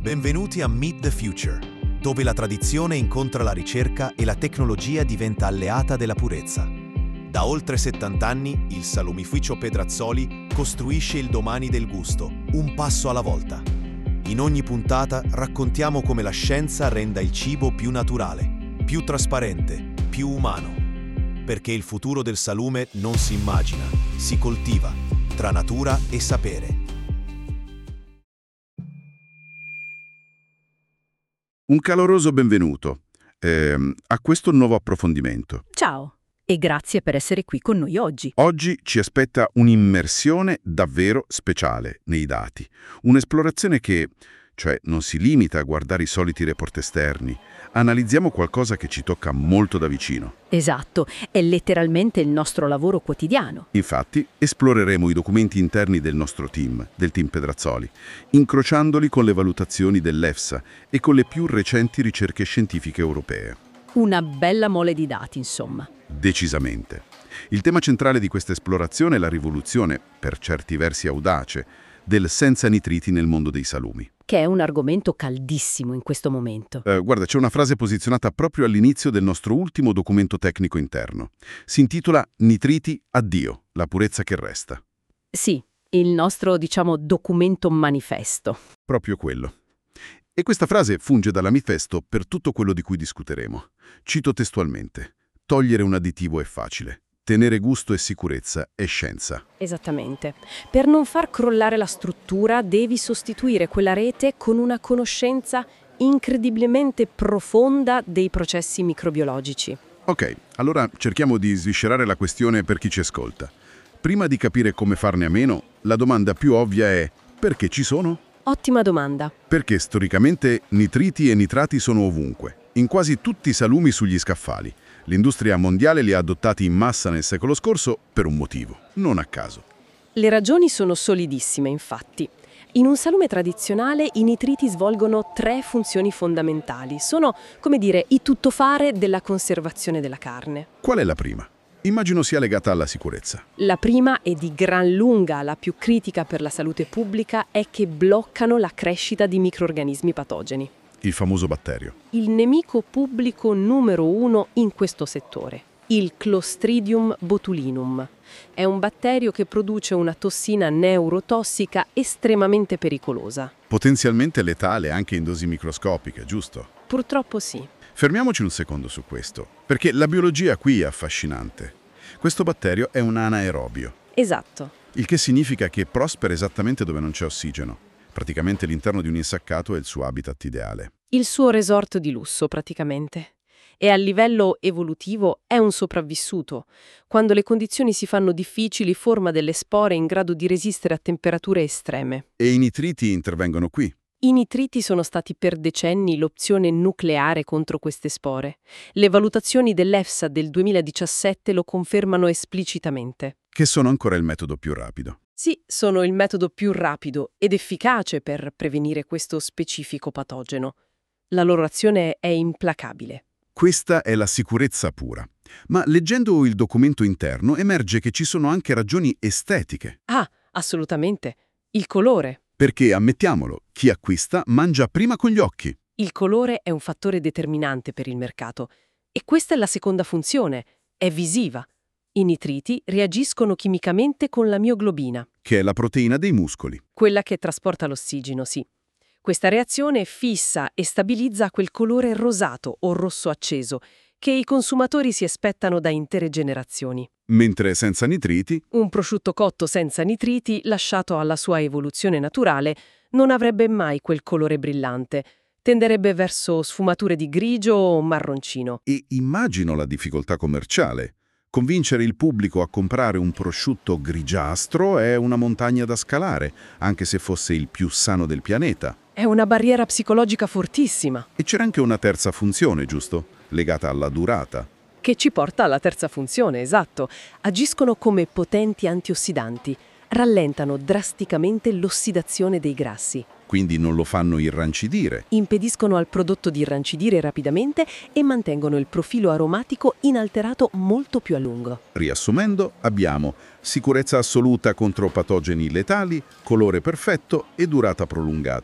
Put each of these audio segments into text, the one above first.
Benvenuti a Meet the Future, dove la tradizione incontra la ricerca e la tecnologia diventa alleata della purezza. Da oltre 70 anni, il salumificio Pedrazzoli costruisce il domani del gusto, un passo alla volta. In ogni puntata raccontiamo come la scienza renda il cibo più naturale, più trasparente, più umano. Perché il futuro del salume non si immagina, si coltiva, tra natura e sapere. Un caloroso benvenuto a questo nuovo approfondimento. Ciao e grazie per essere qui con noi oggi. Oggi ci aspetta un'immersione davvero speciale nei dati. Un'esplorazione che, non si limita a guardare i soliti report esterni. Analizziamo qualcosa che ci tocca molto da vicino. Esatto, è letteralmente il nostro lavoro quotidiano. Infatti, esploreremo i documenti interni del nostro team, del team Pedrazzoli, incrociandoli con le valutazioni dell'EFSA e con le più recenti ricerche scientifiche europee. Una bella mole di dati, insomma. Decisamente. Il tema centrale di questa esplorazione è la rivoluzione, per certi versi audace, del senza nitriti nel mondo dei salumi. Che è un argomento caldissimo in questo momento. Guarda, c'è una frase posizionata proprio all'inizio del nostro ultimo documento tecnico interno. Si intitola Nitriti, addio, la purezza che resta. Sì, il nostro, documento manifesto. Proprio quello. E questa frase funge da manifesto per tutto quello di cui discuteremo. Cito testualmente: togliere un additivo è facile. Tenere gusto e sicurezza è scienza. Esattamente. Per non far crollare la struttura devi sostituire quella rete con una conoscenza incredibilmente profonda dei processi microbiologici. Ok, allora cerchiamo di sviscerare la questione per chi ci ascolta. Prima di capire come farne a meno, la domanda più ovvia è: perché ci sono? Ottima domanda. Perché storicamente nitriti e nitrati sono ovunque, in quasi tutti i salumi sugli scaffali. L'industria mondiale li ha adottati in massa nel secolo scorso per un motivo, non a caso. Le ragioni sono solidissime, infatti. In un salume tradizionale i nitriti svolgono 3 funzioni fondamentali. Sono, i tuttofare della conservazione della carne. Qual è la prima? Immagino sia legata alla sicurezza. La prima, e di gran lunga la più critica per la salute pubblica, è che bloccano la crescita di microrganismi patogeni. Il famoso batterio. Il nemico pubblico numero 1 in questo settore, il Clostridium botulinum. È un batterio che produce una tossina neurotossica estremamente pericolosa. Potenzialmente letale anche in dosi microscopiche, giusto? Purtroppo sì. Fermiamoci un secondo su questo, perché la biologia qui è affascinante. Questo batterio è un anaerobio. Esatto. Il che significa che prospera esattamente dove non c'è ossigeno. Praticamente l'interno di un insaccato è il suo habitat ideale. Il suo resort di lusso, praticamente. E a livello evolutivo è un sopravvissuto. Quando le condizioni si fanno difficili, forma delle spore in grado di resistere a temperature estreme. E i nitriti intervengono qui. I nitriti sono stati per decenni l'opzione nucleare contro queste spore. Le valutazioni dell'EFSA del 2017 lo confermano esplicitamente. Che sono ancora il metodo più rapido. Sì, sono il metodo più rapido ed efficace per prevenire questo specifico patogeno. La loro azione è implacabile. Questa è la sicurezza pura. Ma leggendo il documento interno emerge che ci sono anche ragioni estetiche. Ah, assolutamente. Il colore. Perché, ammettiamolo, chi acquista mangia prima con gli occhi. Il colore è un fattore determinante per il mercato. E questa è la seconda funzione. È visiva. I nitriti reagiscono chimicamente con la mioglobina. Che è la proteina dei muscoli. Quella che trasporta l'ossigeno, sì. Questa reazione fissa e stabilizza quel colore rosato o rosso acceso che i consumatori si aspettano da intere generazioni. Mentre senza nitriti, Un prosciutto cotto senza nitriti, lasciato alla sua evoluzione naturale, non avrebbe mai quel colore brillante. Tenderebbe verso sfumature di grigio o marroncino. e immagino la difficoltà commerciale. Convincere il pubblico a comprare un prosciutto grigiastro è una montagna da scalare, anche se fosse il più sano del pianeta. È una barriera psicologica fortissima, E c'era anche una terza funzione, giusto? Legata alla durata. che ci porta alla terza funzione, esatto. Agiscono come potenti antiossidanti, rallentano drasticamente l'ossidazione dei grassi, Quindi non lo fanno irrancidire. impediscono al prodotto di irrancidire rapidamente e mantengono il profilo aromatico inalterato molto più a lungo. Riassumendo, abbiamo sicurezza assoluta contro patogeni letali, colore perfetto e durata prolungata.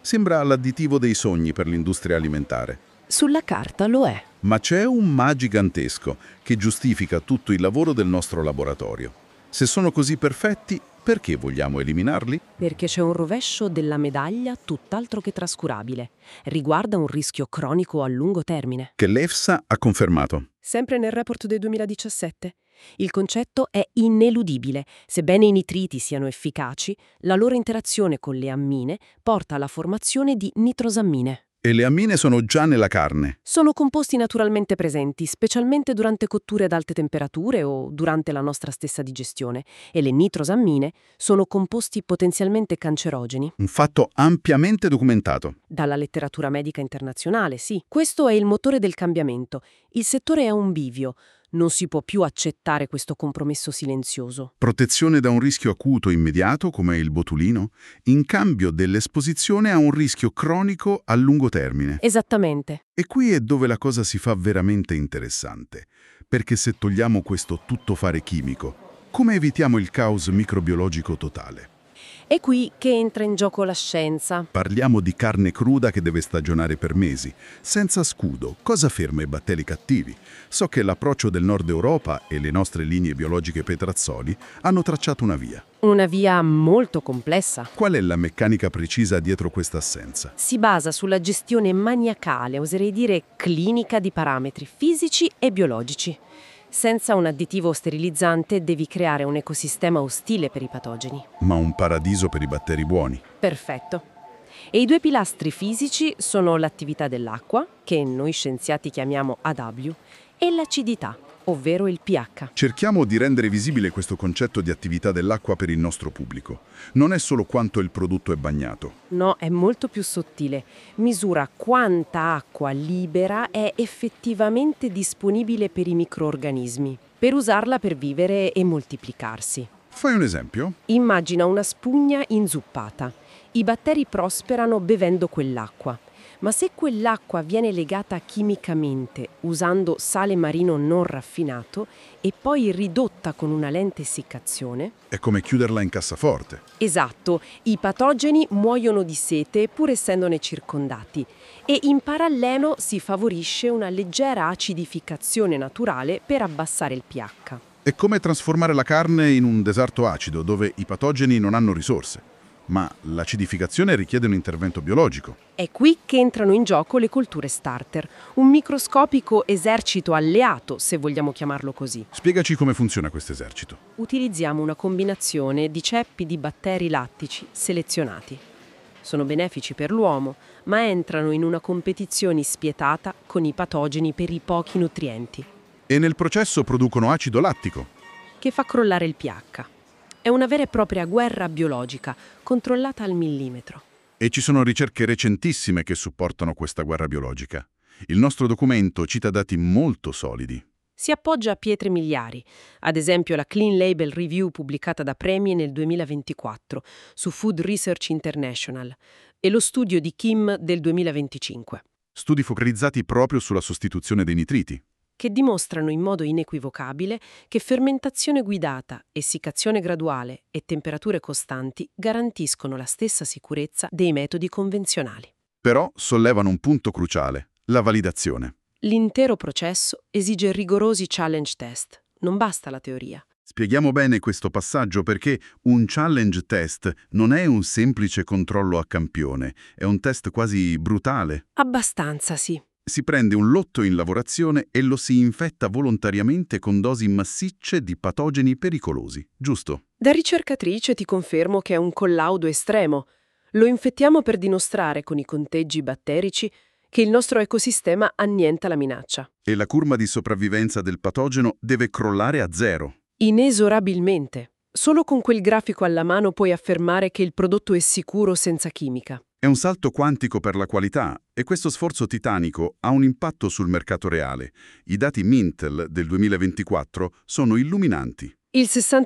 Sembra l'additivo dei sogni per l'industria alimentare. Sulla carta lo è. Ma c'è un ma gigantesco che giustifica tutto il lavoro del nostro laboratorio. Se sono così perfetti, perché vogliamo eliminarli? Perché c'è un rovescio della medaglia tutt'altro che trascurabile. Riguarda un rischio cronico a lungo termine. Che l'EFSA ha confermato. Sempre nel report del 2017. Il concetto è ineludibile. Sebbene i nitriti siano efficaci, la loro interazione con le ammine porta alla formazione di nitrosammine. E le ammine sono già nella carne. Sono composti naturalmente presenti, specialmente durante cotture ad alte temperature o durante la nostra stessa digestione, e le nitrosammine sono composti potenzialmente cancerogeni. Un fatto ampiamente documentato. Dalla letteratura medica internazionale, sì. Questo è il motore del cambiamento. Il settore è a un bivio. Non si può più accettare questo compromesso silenzioso. Protezione da un rischio acuto immediato, come il botulino, in cambio dell'esposizione a un rischio cronico a lungo termine. Esattamente. E qui è dove la cosa si fa veramente interessante, perché se togliamo questo tuttofare chimico, come evitiamo il caos microbiologico totale? È qui che entra in gioco la scienza. Parliamo di carne cruda che deve stagionare per mesi, senza scudo. Cosa ferma i batteri cattivi? So che l'approccio del Nord Europa e le nostre linee biologiche Petrazzoli hanno tracciato una via. Una via molto complessa. Qual è la meccanica precisa dietro questa assenza? Si basa sulla gestione maniacale, oserei dire clinica, di parametri fisici e biologici. Senza un additivo sterilizzante devi creare un ecosistema ostile per i patogeni. Ma un paradiso per i batteri buoni. Perfetto. E i due pilastri fisici sono l'attività dell'acqua, che noi scienziati chiamiamo AW, e l'acidità, ovvero il pH. Cerchiamo di rendere visibile questo concetto di attività dell'acqua per il nostro pubblico. Non è solo quanto il prodotto è bagnato. No, è molto più sottile. Misura quanta acqua libera è effettivamente disponibile per i microorganismi, per usarla per vivere e moltiplicarsi. Fai un esempio? Immagina una spugna inzuppata. I batteri prosperano bevendo quell'acqua. Ma se quell'acqua viene legata chimicamente usando sale marino non raffinato e poi ridotta con una lente essiccazione... È come chiuderla in cassaforte. Esatto, i patogeni muoiono di sete pur essendone circondati e in parallelo si favorisce una leggera acidificazione naturale per abbassare il pH. È come trasformare la carne in un deserto acido dove i patogeni non hanno risorse. Ma l'acidificazione richiede un intervento biologico. È qui che entrano in gioco le colture starter, un microscopico esercito alleato, se vogliamo chiamarlo così. Spiegaci come funziona questo esercito. Utilizziamo una combinazione di ceppi di batteri lattici selezionati. Sono benefici per l'uomo, ma entrano in una competizione spietata con i patogeni per i pochi nutrienti. E nel processo producono acido lattico. Che fa crollare il pH. È una vera e propria guerra biologica, controllata al millimetro. E ci sono ricerche recentissime che supportano questa guerra biologica. Il nostro documento cita dati molto solidi. Si appoggia a pietre miliari, ad esempio la Clean Label Review pubblicata da Premie nel 2024 su Food Research International e lo studio di Kim del 2025. Studi focalizzati proprio sulla sostituzione dei nitriti. Che dimostrano in modo inequivocabile che fermentazione guidata, essiccazione graduale e temperature costanti garantiscono la stessa sicurezza dei metodi convenzionali. Però sollevano un punto cruciale, la validazione. L'intero processo esige rigorosi challenge test, non basta la teoria. Spieghiamo bene questo passaggio perché un challenge test non è un semplice controllo a campione, è un test quasi brutale. Abbastanza, sì. Si prende un lotto in lavorazione e lo si infetta volontariamente con dosi massicce di patogeni pericolosi, giusto? Da ricercatrice ti confermo che è un collaudo estremo. Lo infettiamo per dimostrare con i conteggi batterici che il nostro ecosistema annienta la minaccia. E la curva di sopravvivenza del patogeno deve crollare a zero. Inesorabilmente. Solo con quel grafico alla mano puoi affermare che il prodotto è sicuro senza chimica. È un salto quantico per la qualità e questo sforzo titanico ha un impatto sul mercato reale. I dati Mintel del 2024 sono illuminanti. Il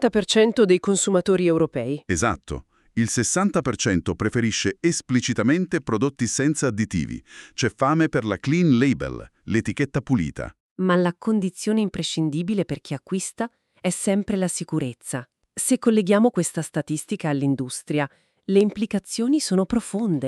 60% dei consumatori europei. Esatto. Il 60% preferisce esplicitamente prodotti senza additivi. C'è fame per la Clean Label, l'etichetta pulita. Ma la condizione imprescindibile per chi acquista è sempre la sicurezza. Se colleghiamo questa statistica all'industria, le implicazioni sono profonde.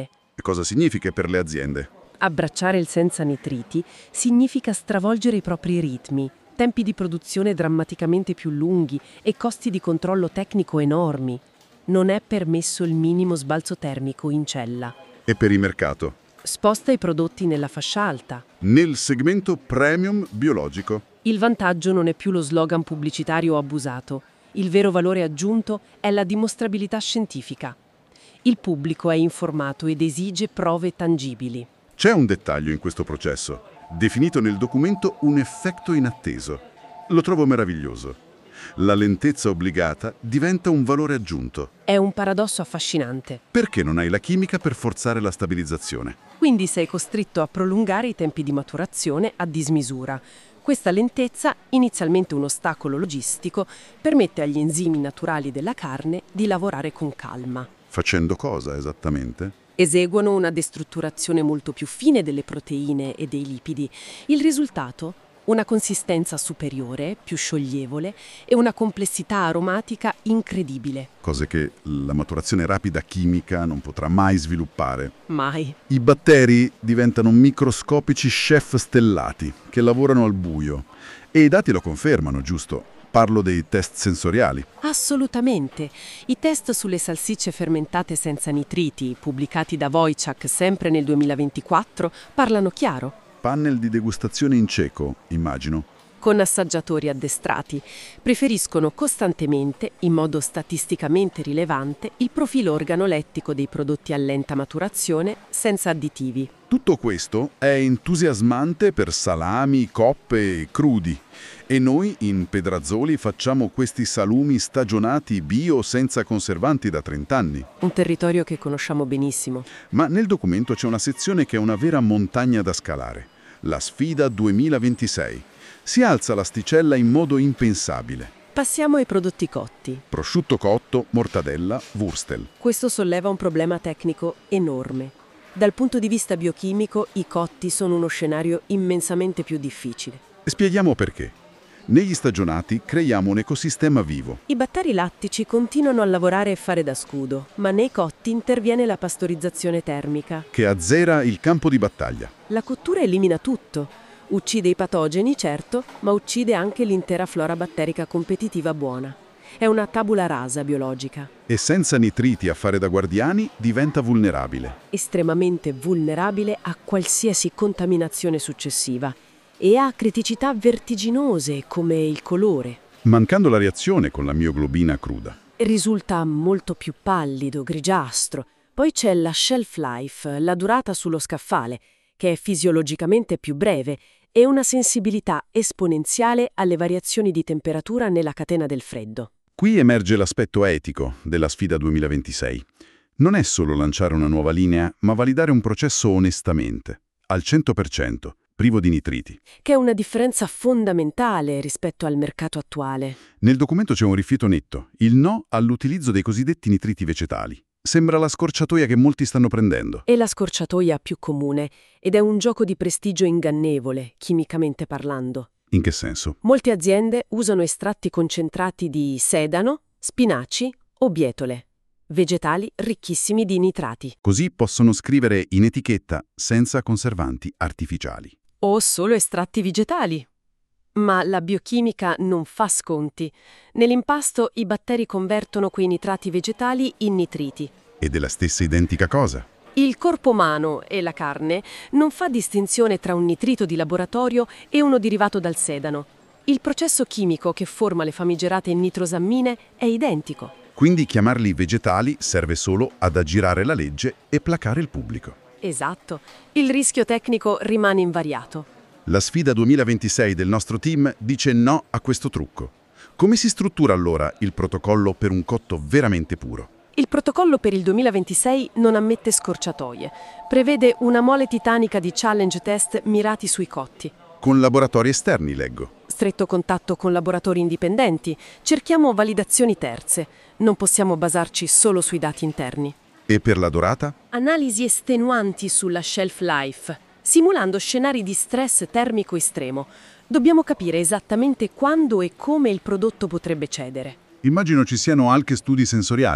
Cosa significa per le aziende? Abbracciare il senza nitriti significa stravolgere i propri ritmi, tempi di produzione drammaticamente più lunghi e costi di controllo tecnico enormi. Non è permesso il minimo sbalzo termico in cella. E per il mercato? Sposta i prodotti nella fascia alta. Nel segmento premium biologico. Il vantaggio non è più lo slogan pubblicitario abusato. Il vero valore aggiunto è la dimostrabilità scientifica. Il pubblico è informato ed esige prove tangibili. C'è un dettaglio in questo processo, definito nel documento un effetto inatteso. Lo trovo meraviglioso. La lentezza obbligata diventa un valore aggiunto. È un paradosso affascinante. Perché non hai la chimica per forzare la stabilizzazione? Quindi sei costretto a prolungare i tempi di maturazione a dismisura. Questa lentezza, inizialmente un ostacolo logistico, permette agli enzimi naturali della carne di lavorare con calma. Facendo cosa esattamente? Eseguono una destrutturazione molto più fine delle proteine e dei lipidi. Il risultato? Una consistenza superiore, più scioglievole e una complessità aromatica incredibile. Cose che la maturazione rapida chimica non potrà mai sviluppare. Mai. I batteri diventano microscopici chef stellati che lavorano al buio. E i dati lo confermano, giusto? Parlo dei test sensoriali. Assolutamente. I test sulle salsicce fermentate senza nitriti, pubblicati da Wojciech sempre nel 2024, parlano chiaro. Panel di degustazione in cieco, immagino. Con assaggiatori addestrati, preferiscono costantemente, in modo statisticamente rilevante, il profilo organolettico dei prodotti a lenta maturazione senza additivi. Tutto questo è entusiasmante per salami, coppe e crudi. E noi in Pedrazzoli facciamo questi salumi stagionati bio senza conservanti da 30 anni. Un territorio che conosciamo benissimo. Ma nel documento c'è una sezione che è una vera montagna da scalare. La sfida 2026. Si alza l'asticella in modo impensabile. Passiamo ai prodotti cotti. Prosciutto cotto, mortadella, wurstel. Questo solleva un problema tecnico enorme. Dal punto di vista biochimico, i cotti sono uno scenario immensamente più difficile. Spieghiamo perché. Negli stagionati creiamo un ecosistema vivo. I batteri lattici continuano a lavorare e fare da scudo, ma nei cotti interviene la pastorizzazione termica. Che azzera il campo di battaglia. La cottura elimina tutto. Uccide i patogeni, certo, ma uccide anche l'intera flora batterica competitiva buona. È una tabula rasa biologica. E senza nitriti a fare da guardiani diventa vulnerabile. Estremamente vulnerabile a qualsiasi contaminazione successiva e ha criticità vertiginose come il colore. Mancando la reazione con la mioglobina cruda. Risulta molto più pallido, grigiastro. Poi c'è la shelf life, la durata sullo scaffale, che è fisiologicamente più breve, e una sensibilità esponenziale alle variazioni di temperatura nella catena del freddo. Qui emerge l'aspetto etico della sfida 2026. Non è solo lanciare una nuova linea, ma validare un processo onestamente, al 100%, privo di nitriti. Che è una differenza fondamentale rispetto al mercato attuale. Nel documento c'è un rifiuto netto, il no all'utilizzo dei cosiddetti nitriti vegetali. Sembra la scorciatoia che molti stanno prendendo. È la scorciatoia più comune ed è un gioco di prestigio ingannevole, chimicamente parlando. In che senso? Molte aziende usano estratti concentrati di sedano, spinaci o bietole, vegetali ricchissimi di nitrati. Così possono scrivere in etichetta senza conservanti artificiali. O solo estratti vegetali. Ma la biochimica non fa sconti. Nell'impasto i batteri convertono quei nitrati vegetali in nitriti. Ed è la stessa identica cosa. Il corpo umano e la carne non fa distinzione tra un nitrito di laboratorio e uno derivato dal sedano. Il processo chimico che forma le famigerate nitrosammine è identico. Quindi chiamarli vegetali serve solo ad aggirare la legge e placare il pubblico. Esatto. Il rischio tecnico rimane invariato. La sfida 2026 del nostro team dice no a questo trucco. Come si struttura allora il protocollo per un cotto veramente puro? Il protocollo per il 2026 non ammette scorciatoie. Prevede una mole titanica di challenge test mirati sui cotti. Con laboratori esterni, leggo. Stretto contatto con laboratori indipendenti. Cerchiamo validazioni terze. Non possiamo basarci solo sui dati interni. E per la dorata? Analisi estenuanti sulla shelf life. Simulando scenari di stress termico estremo, dobbiamo capire esattamente quando e come il prodotto potrebbe cedere. Immagino ci siano anche studi sensoriali.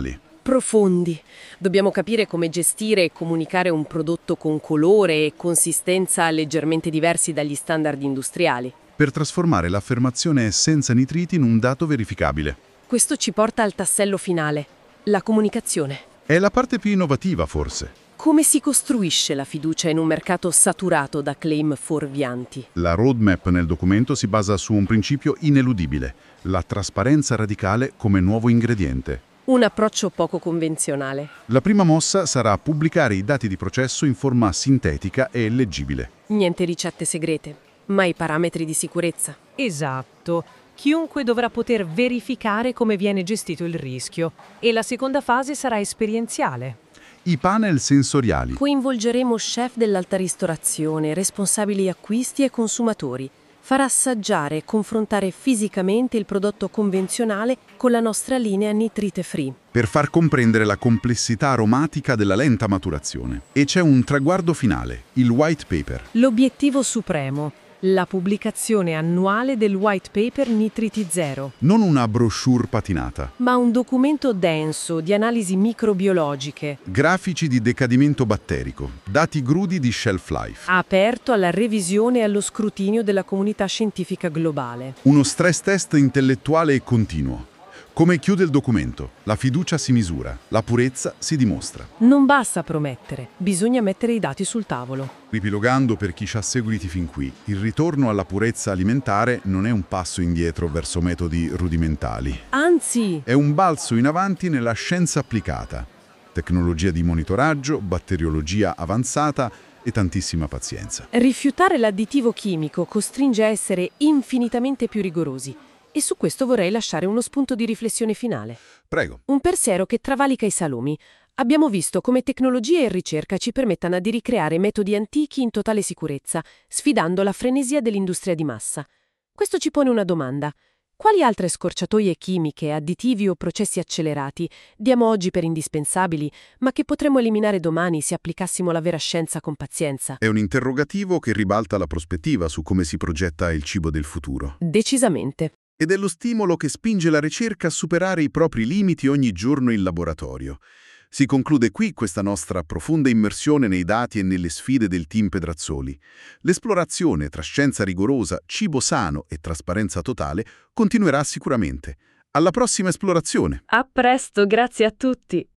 Profondi. Dobbiamo capire come gestire e comunicare un prodotto con colore e consistenza leggermente diversi dagli standard industriali. Per trasformare l'affermazione senza nitriti in un dato verificabile. Questo ci porta al tassello finale, la comunicazione. È la parte più innovativa, forse. Come si costruisce la fiducia in un mercato saturato da claim fuorvianti? La roadmap nel documento si basa su un principio ineludibile, la trasparenza radicale come nuovo ingrediente. Un approccio poco convenzionale. La prima mossa sarà pubblicare i dati di processo in forma sintetica e leggibile. Niente ricette segrete, ma i parametri di sicurezza. Esatto. Chiunque dovrà poter verificare come viene gestito il rischio. E la seconda fase sarà esperienziale. I panel sensoriali. Coinvolgeremo chef dell'alta ristorazione, responsabili acquisti e consumatori. Farà assaggiare e confrontare fisicamente il prodotto convenzionale con la nostra linea nitrite free. Per far comprendere la complessità aromatica della lenta maturazione. E c'è un traguardo finale, il white paper. L'obiettivo supremo, la pubblicazione annuale del white paper Nitriti Zero. Non una brochure patinata. Ma un documento denso di analisi microbiologiche, Grafici di decadimento batterico, dati crudi di shelf life. aperto alla revisione e allo scrutinio della comunità scientifica globale. Uno stress test intellettuale e continuo. Come chiude il documento? La fiducia si misura, la purezza si dimostra. Non basta promettere, bisogna mettere i dati sul tavolo. Ripilogando per chi ci ha seguiti fin qui, il ritorno alla purezza alimentare non è un passo indietro verso metodi rudimentali. Anzi, È un balzo in avanti nella scienza applicata. Tecnologia di monitoraggio, batteriologia avanzata e tantissima pazienza. rifiutare l'additivo chimico costringe a essere infinitamente più rigorosi. E su questo vorrei lasciare uno spunto di riflessione finale. Prego. Un pensiero che travalica i salumi. Abbiamo visto come tecnologia e ricerca ci permettano di ricreare metodi antichi in totale sicurezza, sfidando la frenesia dell'industria di massa. Questo ci pone una domanda. Quali altre scorciatoie chimiche, additivi o processi accelerati diamo oggi per indispensabili, ma che potremmo eliminare domani se applicassimo la vera scienza con pazienza? È un interrogativo che ribalta la prospettiva su come si progetta il cibo del futuro. Decisamente. Ed è lo stimolo che spinge la ricerca a superare i propri limiti ogni giorno in laboratorio. Si conclude qui questa nostra profonda immersione nei dati e nelle sfide del team Pedrazzoli. L'esplorazione tra scienza rigorosa, cibo sano e trasparenza totale continuerà sicuramente. Alla prossima esplorazione! A presto, grazie a tutti!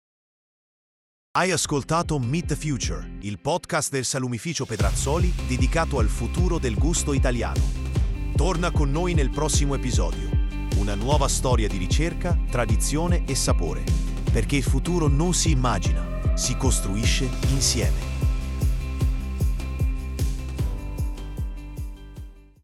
Hai ascoltato Meet the Future, il podcast del salumificio Pedrazzoli dedicato al futuro del gusto italiano. Torna con noi nel prossimo episodio. Una nuova storia di ricerca, tradizione e sapore. Perché il futuro non si immagina, si costruisce insieme.